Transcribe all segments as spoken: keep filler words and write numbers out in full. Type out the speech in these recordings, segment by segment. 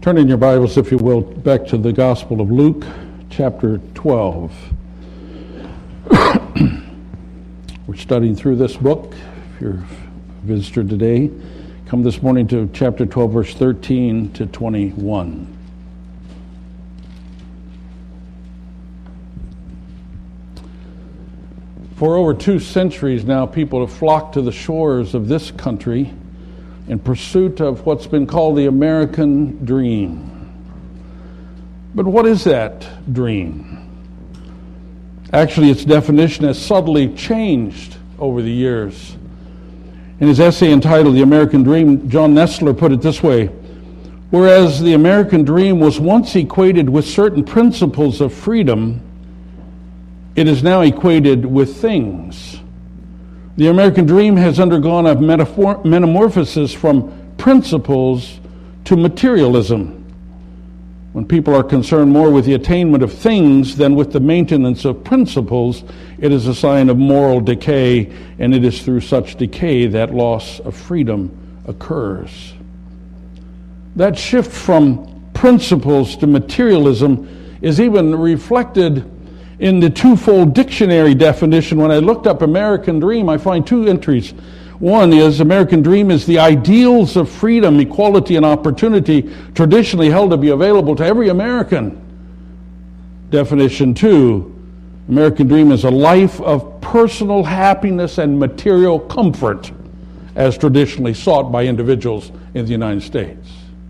Turn in your Bibles, if you will, back to the Gospel of Luke, chapter twelve. We're studying through this book. If you're a visitor today, come this morning to chapter twelve, verse thirteen to twenty-one. For over two centuries now, people have flocked to the shores of this country in pursuit of what's been called the American dream. But what is that dream? Actually, its definition has subtly changed over the years. In his essay entitled The American Dream, John Nestler put it this way: whereas the American dream was once equated with certain principles of freedom, it is now equated with things. The American dream has undergone a metaphor- metamorphosis from principles to materialism. When people are concerned more with the attainment of things than with the maintenance of principles, it is a sign of moral decay, and it is through such decay that loss of freedom occurs. That shift from principles to materialism is even reflected in the twofold dictionary definition. When I looked up American Dream, I find two entries. One is American Dream is the ideals of freedom, equality, and opportunity traditionally held to be available to every American. Definition two, American Dream is a life of personal happiness and material comfort as traditionally sought by individuals in the United States.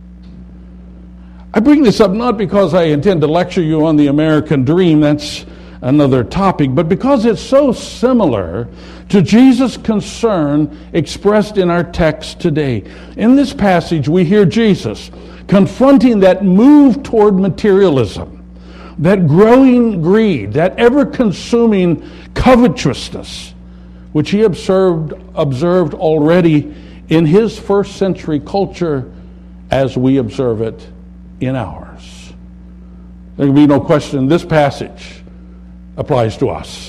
I bring this up not because I intend to lecture you on the American Dream, that's another topic, but because it's so similar to Jesus' concern expressed in our text today. In this passage, we hear Jesus confronting that move toward materialism, that growing greed, that ever-consuming covetousness, which he observed, observed already in his first century culture as we observe it in ours. There can be no question this passage applies to us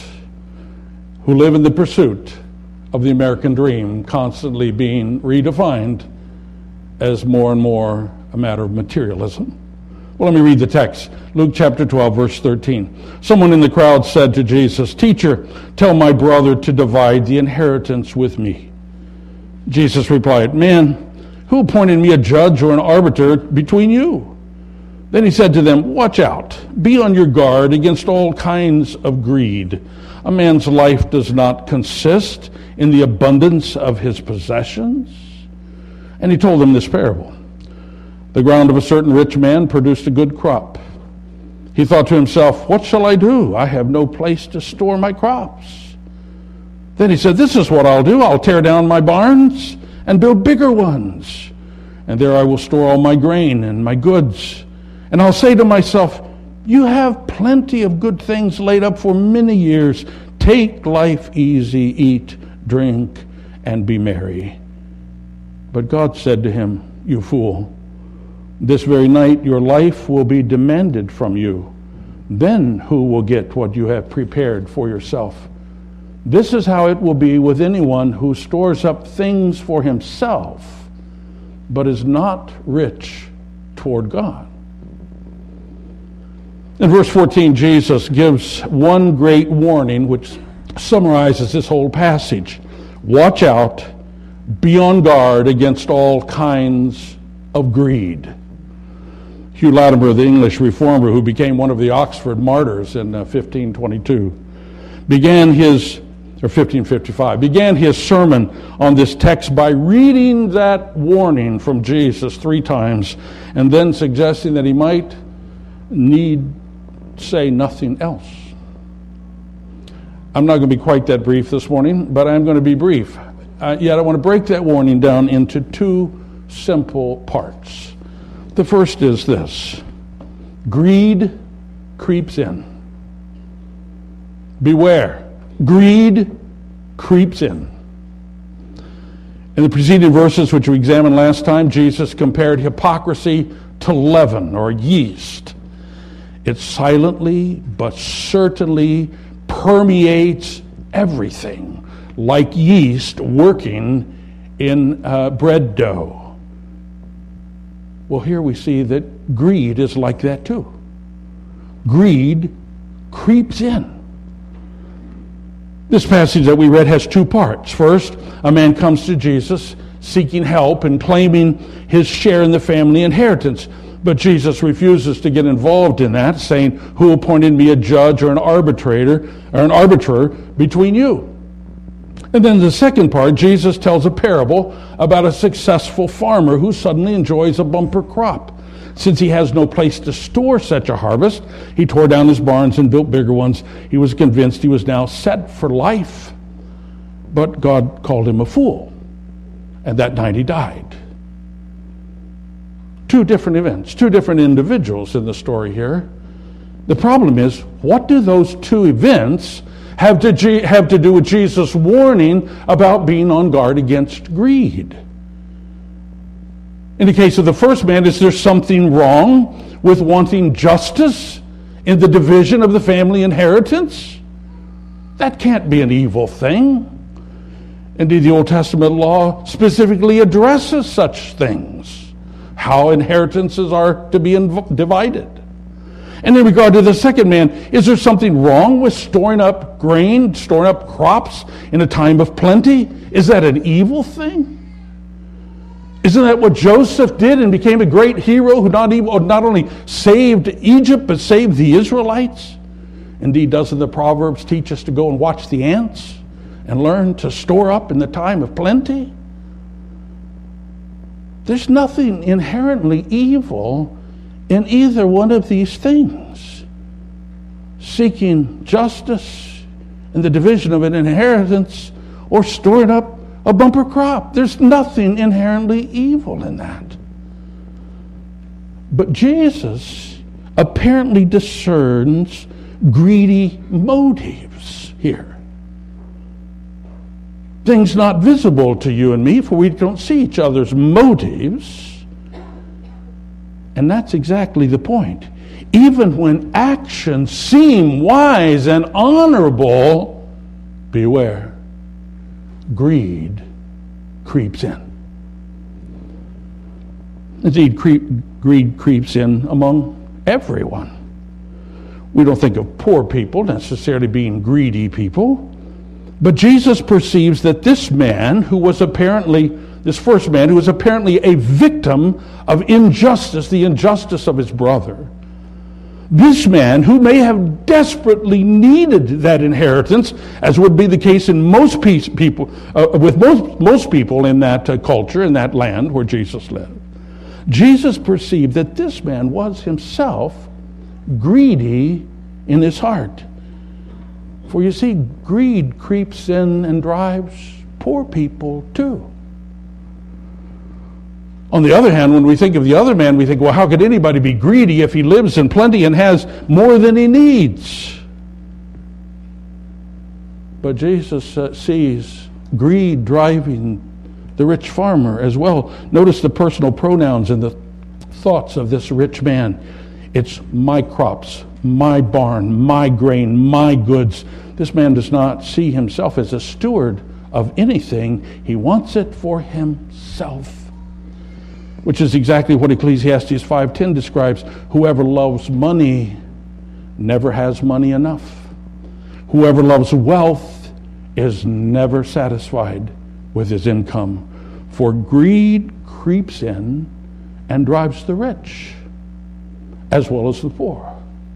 who live in the pursuit of the American dream, constantly being redefined as more and more a matter of materialism. Well, let me read the text. Luke chapter twelve, verse thirteen. Someone in the crowd said to Jesus, "Teacher, tell my brother to divide the inheritance with me." Jesus replied, "Man, who appointed me a judge or an arbiter between you?" Then he said to them, "Watch out, be on your guard against all kinds of greed. A man's life does not consist in the abundance of his possessions." And he told them this parable. The ground of a certain rich man produced a good crop. He thought to himself, "What shall I do? I have no place to store my crops." Then he said, "This is what I'll do. I'll tear down my barns and build bigger ones. And there I will store all my grain and my goods. And I'll say to myself, you have plenty of good things laid up for many years. Take life easy, eat, drink, and be merry." But God said to him, "You fool, this very night your life will be demanded from you. Then who will get what you have prepared for yourself? This is how it will be with anyone who stores up things for himself, but is not rich toward God." In verse fourteen, Jesus gives one great warning which summarizes this whole passage. Watch out, be on guard against all kinds of greed. Hugh Latimer, the English reformer who became one of the Oxford martyrs in uh, fifteen twenty-two, began his, or fifteen fifty-five, began his sermon on this text by reading that warning from Jesus three times and then suggesting that he might need say nothing else. I'm not going to be quite that brief this morning, but I'm going to be brief. Uh, yet I want to break that warning down into two simple parts. The first is this: greed creeps in. Beware, greed creeps in. In the preceding verses, which we examined last time, Jesus compared hypocrisy to leaven or yeast. It silently but certainly permeates everything, like yeast working in uh, bread dough. Well, here we see that greed is like that too. Greed creeps in. This passage that we read has two parts. First, a man comes to Jesus seeking help and claiming his share in the family inheritance. But Jesus refuses to get involved in that, saying, "Who appointed me a judge or an arbitrator or an arbiter between you?" And then the second part, Jesus tells a parable about a successful farmer who suddenly enjoys a bumper crop. Since he has no place to store such a harvest, he tore down his barns and built bigger ones. He was convinced he was now set for life. But God called him a fool, and that night he died. Two different events, two different individuals in the story here. The problem is, what do those two events have to, G- have to do with Jesus' warning about being on guard against greed? In the case of the first man, is there something wrong with wanting justice in the division of the family inheritance? That can't be an evil thing. Indeed, the Old Testament law specifically addresses such things, how inheritances are to be inv- divided. And in regard to the second man, is there something wrong with storing up grain, storing up crops in a time of plenty? Is that an evil thing? Isn't that what Joseph did and became a great hero who not, even, not only saved Egypt, but saved the Israelites? Indeed, doesn't the Proverbs teach us to go and watch the ants and learn to store up in the time of plenty? There's nothing inherently evil in either one of these things. Seeking justice in the division of an inheritance or storing up a bumper crop. There's nothing inherently evil in that. But Jesus apparently discerns greedy motives here. Things not visible to you and me, for we don't see each other's motives. And that's exactly the point. Even when actions seem wise and honorable, beware. Greed creeps in. Indeed, creep, greed creeps in among everyone. We don't think of poor people necessarily being greedy people, but Jesus perceives that this man who was apparently, this first man who was apparently a victim of injustice, the injustice of his brother, this man, who may have desperately needed that inheritance, as would be the case in most peace, people, uh, with most, most people in that uh, culture, in that land where Jesus lived, Jesus perceived that this man was himself greedy in his heart. For you see, greed creeps in and drives poor people too. On the other hand, when we think of the other man, we think, well, how could anybody be greedy if he lives in plenty and has more than he needs? But Jesus uh, sees greed driving the rich farmer as well. Notice the personal pronouns and the thoughts of this rich man. It's my crops, my barn, my grain, my goods. This man does not see himself as a steward of anything. He wants it for himself, which is exactly what Ecclesiastes five ten describes. Whoever loves money never has money enough. Whoever loves wealth is never satisfied with his income. For greed creeps in and drives the rich as well as the poor.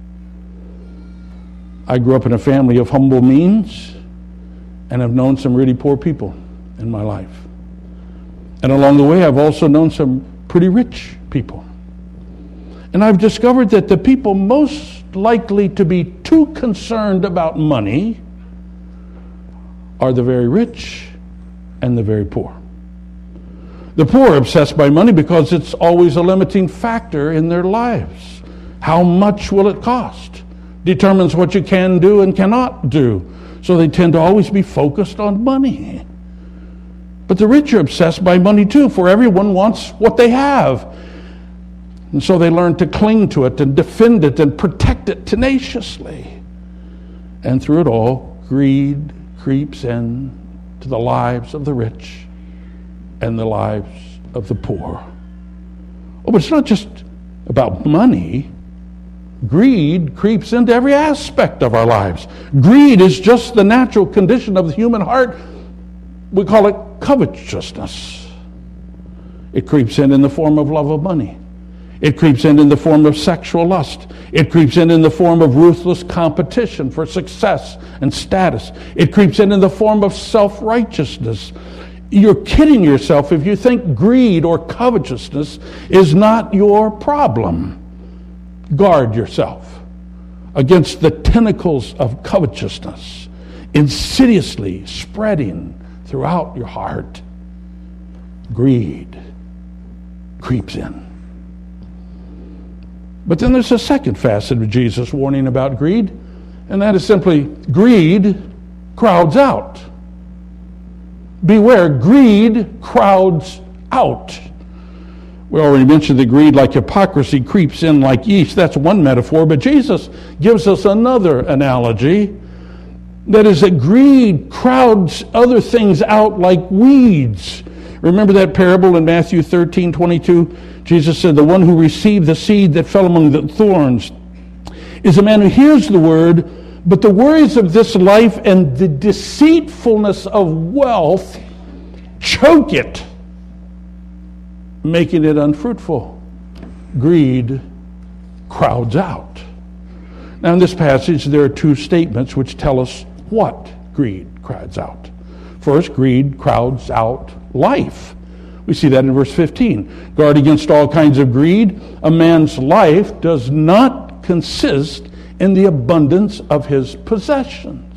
I grew up in a family of humble means and have known some really poor people in my life. And along the way, I've also known some pretty rich people. And I've discovered that the people most likely to be too concerned about money are the very rich and the very poor. The poor are obsessed by money because it's always a limiting factor in their lives. How much will it cost? Determines what you can do and cannot do. So they tend to always be focused on money. But the rich are obsessed by money too, for everyone wants what they have. And so they learn to cling to it and defend it and protect it tenaciously. And through it all, greed creeps in to the lives of the rich and the lives of the poor. Oh, but it's not just about money. Greed creeps into every aspect of our lives. Greed is just the natural condition of the human heart. We call it covetousness. It creeps in in the form of love of money. It creeps in in the form of sexual lust. It creeps in in the form of ruthless competition for success and status. It creeps in in the form of self-righteousness. You're kidding yourself if you think greed or covetousness is not your problem. Guard yourself against the tentacles of covetousness insidiously spreading throughout your heart. Greed creeps in. But then there's a second facet of Jesus' warning about greed, and that is simply greed crowds out. Beware, greed crowds out. We already mentioned that greed, like hypocrisy, creeps in like yeast. That's one metaphor, but Jesus gives us another analogy. That is that greed crowds other things out like weeds. Remember that parable in Matthew thirteen twenty-two? Jesus said, the one who received the seed that fell among the thorns is a man who hears the word, but the worries of this life and the deceitfulness of wealth choke it, making it unfruitful. Greed crowds out. Now in this passage, there are two statements which tell us what greed crowds out. First, greed crowds out life. We see that in verse fifteen. Guard against all kinds of greed. A man's life does not consist in the abundance of his possessions.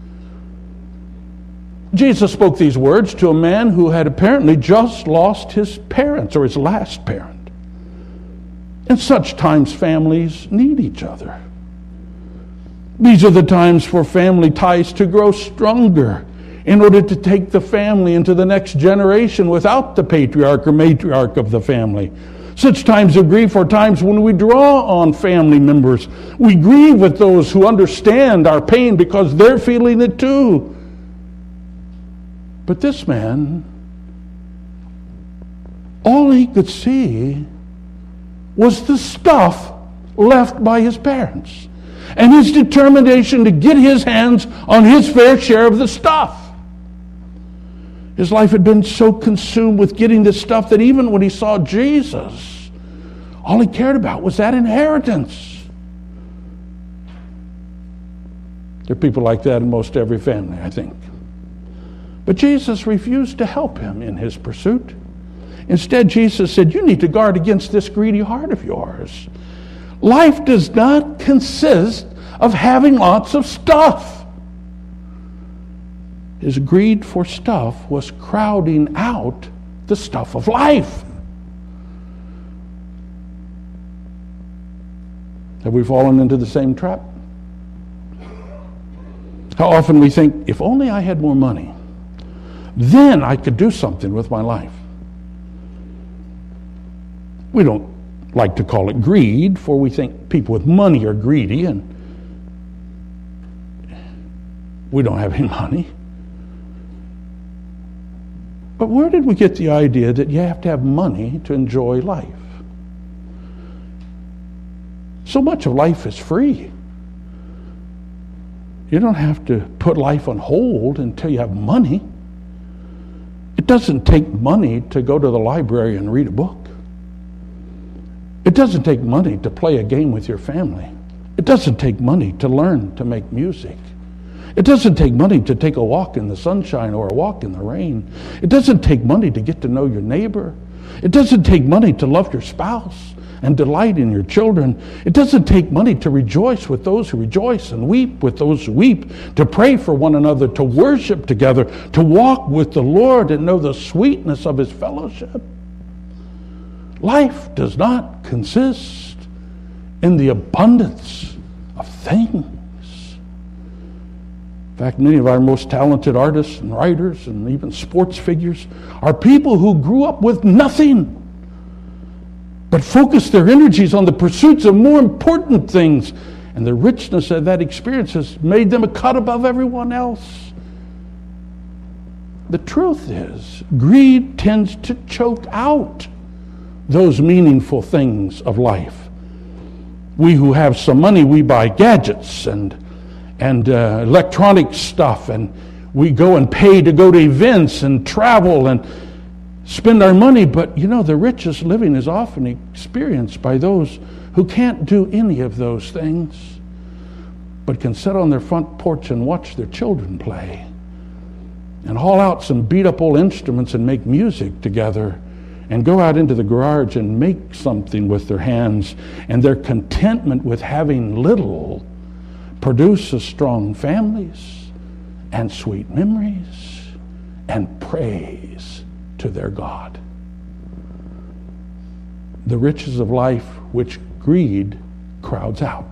Jesus spoke these words to a man who had apparently just lost his parents, or his last parent. In such times, families need each other. These are the times for family ties to grow stronger in order to take the family into the next generation without the patriarch or matriarch of the family. Such times of grief are times when we draw on family members. We grieve with those who understand our pain because they're feeling it too. But this man, all he could see was the stuff left by his parents and his determination to get his hands on his fair share of the stuff. His life had been so consumed with getting this stuff that even when he saw Jesus, all he cared about was that inheritance. There are people like that in most every family, I think. But Jesus refused to help him in his pursuit. Instead, Jesus said, you need to guard against this greedy heart of yours. Life does not consist of having lots of stuff. His greed for stuff was crowding out the stuff of life. Have we fallen into the same trap? How often we think, if only I had more money, then I could do something with my life. We don't like to call it greed, for we think people with money are greedy, and we don't have any money. But where did we get the idea that you have to have money to enjoy life? So much of life is free. You don't have to put life on hold until you have money. It doesn't take money to go to the library and read a book. It doesn't take money to play a game with your family. It doesn't take money to learn to make music. It doesn't take money to take a walk in the sunshine or a walk in the rain. It doesn't take money to get to know your neighbor. It doesn't take money to love your spouse and delight in your children. It doesn't take money to rejoice with those who rejoice and weep with those who weep, to pray for one another, to worship together, to walk with the Lord and know the sweetness of his fellowship. Life does not consist in the abundance of things. In fact, many of our most talented artists and writers and even sports figures are people who grew up with nothing, but focused their energies on the pursuits of more important things. And the richness of that experience has made them a cut above everyone else. The truth is, greed tends to choke out those meaningful things of life. We who have some money, we buy gadgets and and uh, electronic stuff, and we go and pay to go to events and travel and spend our money. But you know, the richest living is often experienced by those who can't do any of those things, but can sit on their front porch and watch their children play and haul out some beat-up old instruments and make music together, and go out into the garage and make something with their hands, and their contentment with having little produces strong families and sweet memories and praise to their God. The riches of life which greed crowds out.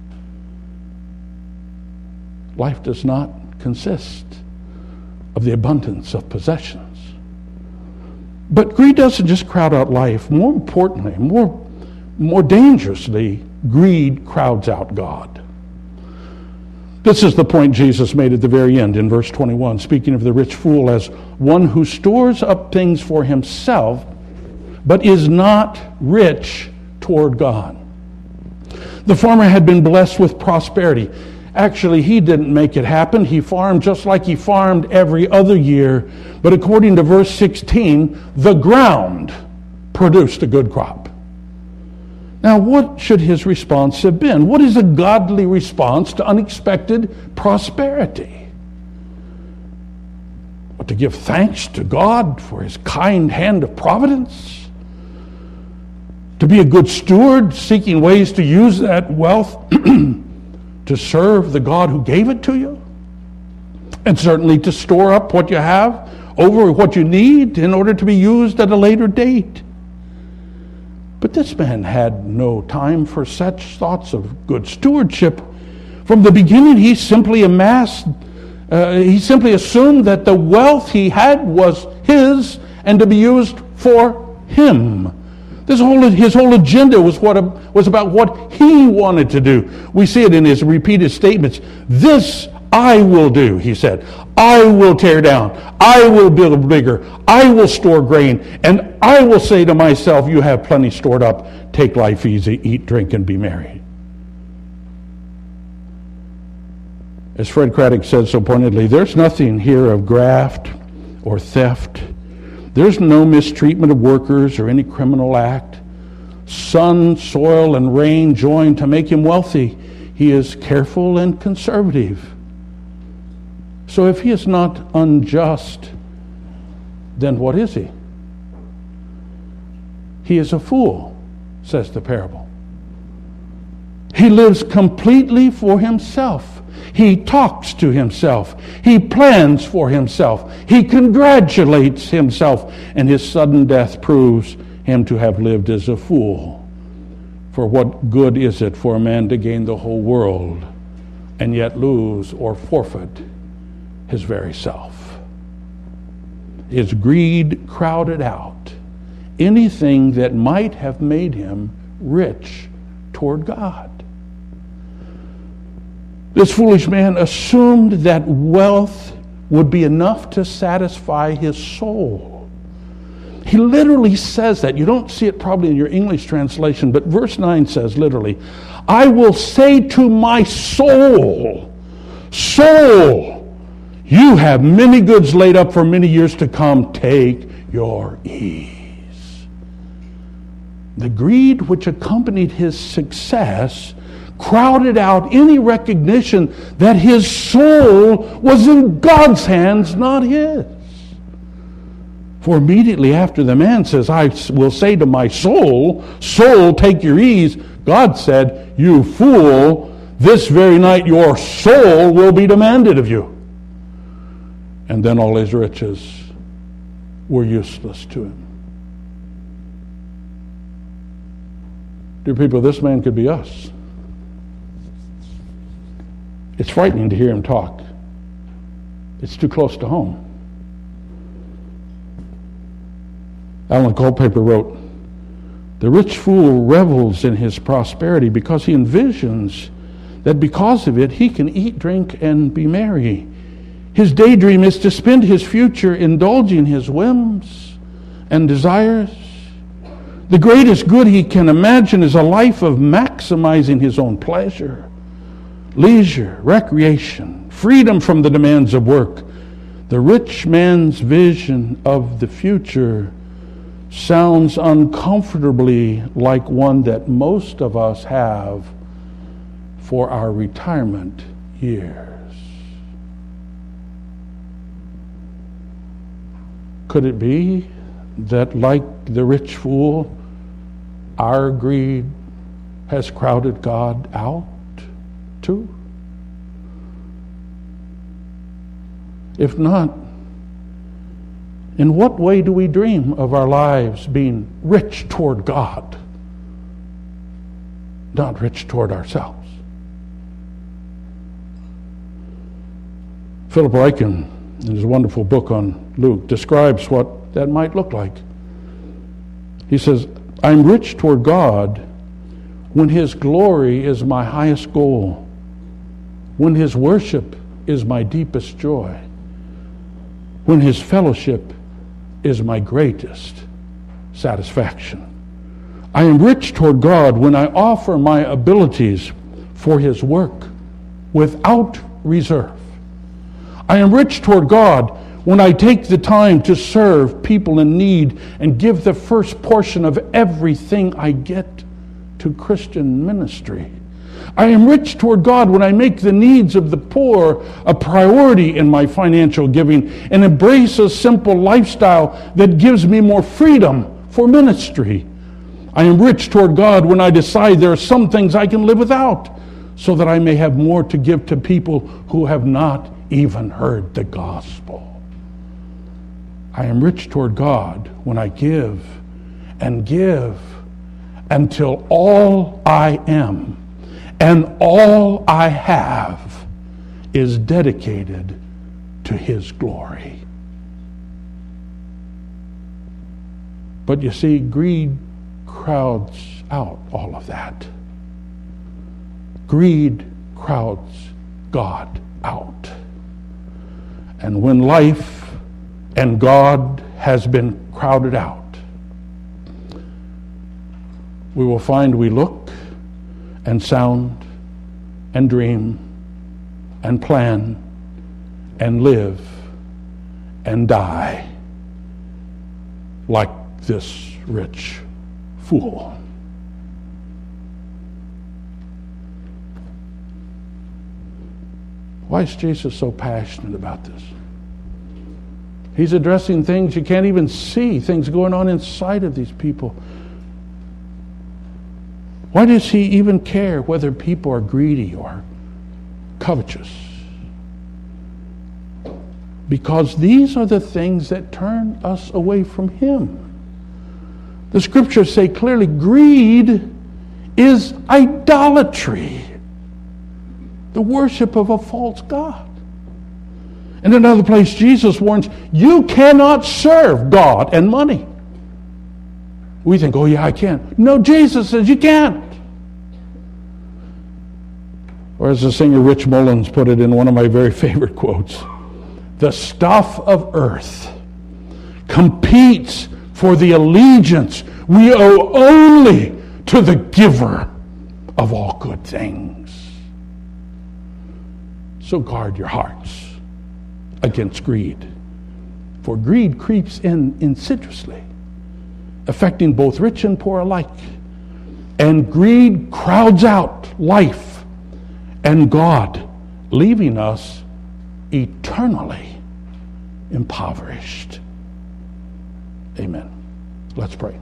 Life does not consist of the abundance of possessions. But greed doesn't just crowd out life. More importantly, more, more dangerously, greed crowds out God. This is the point Jesus made at the very end in verse twenty-one, speaking of the rich fool as one who stores up things for himself, but is not rich toward God. The farmer had been blessed with prosperity. Actually, he didn't make it happen. He farmed just like he farmed every other year. But according to verse sixteen, the ground produced a good crop. Now, what should his response have been? What is a godly response to unexpected prosperity? What, to give thanks to God for his kind hand of providence? To be a good steward, seeking ways to use that wealth to serve the God who gave it to you? And certainly to store up what you have over what you need in order to be used at a later date. But this man had no time for such thoughts of good stewardship. From the beginning, he simply amassed, uh, he simply assumed that the wealth he had was his and to be used for him. This whole, his whole agenda was what was about what he wanted to do. We see it in his repeated statements. This I will do, he said. I will tear down. I will build bigger. I will store grain. And I will say to myself, you have plenty stored up. Take life easy. Eat, drink, and be merry. As Fred Craddock said so pointedly, there's nothing here of graft or theft. There's no mistreatment of workers or any criminal act. Sun, soil, and rain join to make him wealthy. He is careful and conservative. So if he is not unjust, then what is he? He is a fool, says the parable. He lives completely for himself. He talks to himself. He plans for himself. He congratulates himself. And his sudden death proves him to have lived as a fool. For what good is it for a man to gain the whole world and yet lose or forfeit his very self? His greed crowded out anything that might have made him rich toward God. This foolish man assumed that wealth would be enough to satisfy his soul. He literally says that. You don't see it probably in your English translation, but verse nine says literally, I will say to my soul, soul, you have many goods laid up for many years to come. Take your ease. The greed which accompanied his success crowded out any recognition that his soul was in God's hands, not his. For immediately after the man says, I will say to my soul, soul, take your ease, God said, you fool, this very night your soul will be demanded of you. And then all his riches were useless to him. Dear people, this man could be us. It's frightening to hear him talk. It's too close to home. Alan Culpeper wrote, the rich fool revels in his prosperity because he envisions that because of it he can eat, drink, and be merry. His daydream is to spend his future indulging his whims and desires. The greatest good he can imagine is a life of maximizing his own pleasure, leisure, recreation, freedom from the demands of work. The rich man's vision of the future sounds uncomfortably like one that most of us have for our retirement years. Could it be that, like the rich fool, our greed has crowded God out too? If not, in what way do we dream of our lives being rich toward God, not rich toward ourselves? Philip Ryken, in his wonderful book on Luke, describes what that might look like. He says, I'm rich toward God when his glory is my highest goal, when his worship is my deepest joy, when his fellowship is my greatest satisfaction. I am rich toward God when I offer my abilities for his work without reserve. I am rich toward God when I take the time to serve people in need and give the first portion of everything I get to Christian ministry. I am rich toward God when I make the needs of the poor a priority in my financial giving and embrace a simple lifestyle that gives me more freedom for ministry. I am rich toward God when I decide there are some things I can live without so that I may have more to give to people who have not even heard the gospel. I am rich toward God when I give and give until all I am and all I have is dedicated to his glory. But you see, greed crowds out all of that. Greed crowds God out. And when life and God has been crowded out, we will find we look and sound and dream and plan and live and die like this rich fool. Why is Jesus so passionate about this? He's addressing things you can't even see, things going on inside of these people. Why does he even care whether people are greedy or covetous? Because these are the things that turn us away from him. The scriptures say clearly, greed is idolatry, the worship of a false god. In another place, Jesus warns, you cannot serve God and money. We think, oh yeah, I can. No, Jesus says you can't. Or as the singer Rich Mullins put it in one of my very favorite quotes, the stuff of earth competes for the allegiance we owe only to the giver of all good things. So guard your hearts against greed. For greed creeps in insidiously, affecting both rich and poor alike. And greed crowds out life and God, leaving us eternally impoverished. Amen. Let's pray.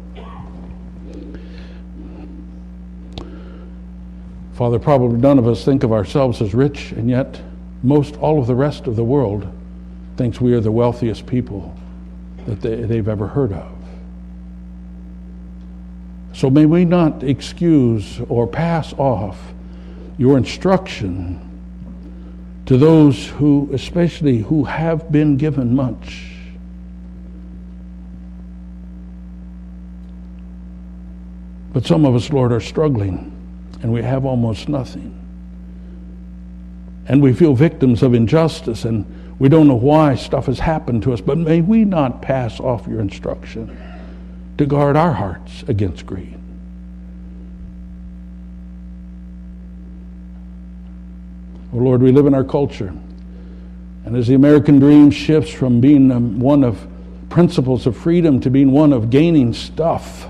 Father, probably none of us think of ourselves as rich, and yet most all of the rest of the world thinks we are the wealthiest people that they, they've ever heard of. So may we not excuse or pass off your instruction to those who, especially who have been given much. But some of us, Lord, are struggling, and we have almost nothing. And we feel victims of injustice, and we don't know why stuff has happened to us, but may we not pass off your instruction. to guard our hearts against greed. Oh Lord, we live in our culture. And as the American dream shifts from being um, one of principles of freedom to being one of gaining stuff,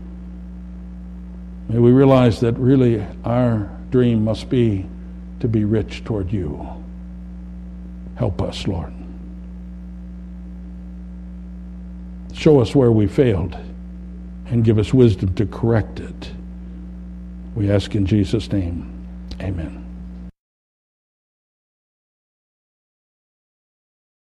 may we realize that really our dream must be to be rich toward you. Help us, Lord. Show us where we failed and give us wisdom to correct it. We ask in Jesus' name, amen.